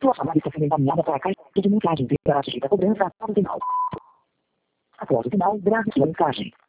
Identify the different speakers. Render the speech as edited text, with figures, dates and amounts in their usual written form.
Speaker 1: Sua chamada está sendo encaminhada para a caixa de mensagem para sujeita a cobrança após o sinal. Após o sinal, grave sua mensagem.